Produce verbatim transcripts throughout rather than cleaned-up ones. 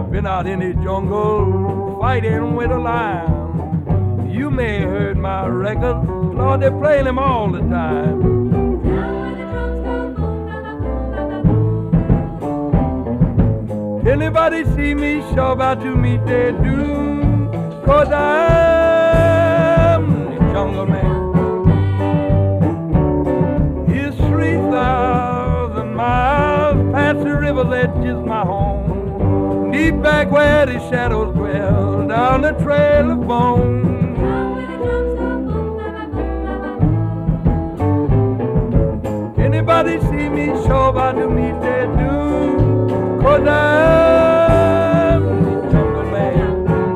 been out in the jungle fighting with a lion. You may have heard my records, Lord, they're playing them all the time. Anybody see me, sure about to meet their doom, 'cause I'm the jungle man. It's three thousand miles past the river's edge is my home, deep back where the shadows dwell, down the trail of bone. Anybody see me, sure about to meet their doom, 'cause I'm the jungle man.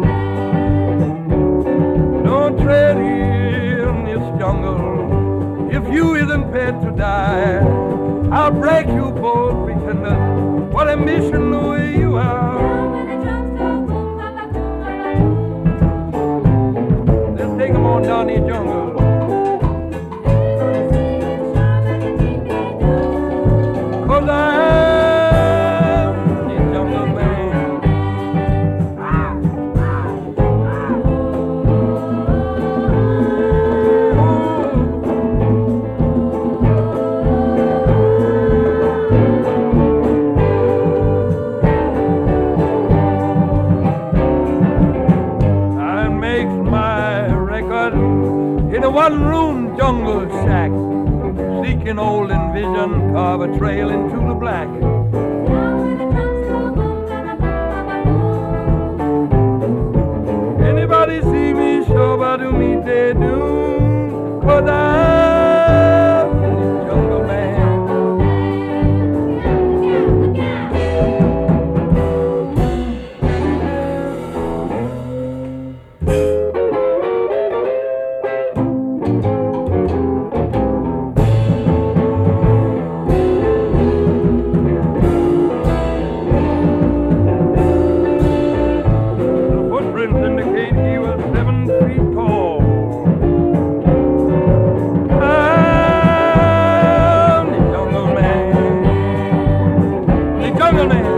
Don't tread in this jungle if you isn't prepared to die. I'll break you both, pretenders. What a mission, Louis, you are. Let's take them on down the jungle. 'Cause I'm the jungle man. I make my record in a one-room jungle shack, seeking olden vision, carve a trail into the black. Anybody see me, sure about to meet their doom, 'cause I'm the jungle man. Indicate he was seven feet tall. I'm the jungle man, the jungle man.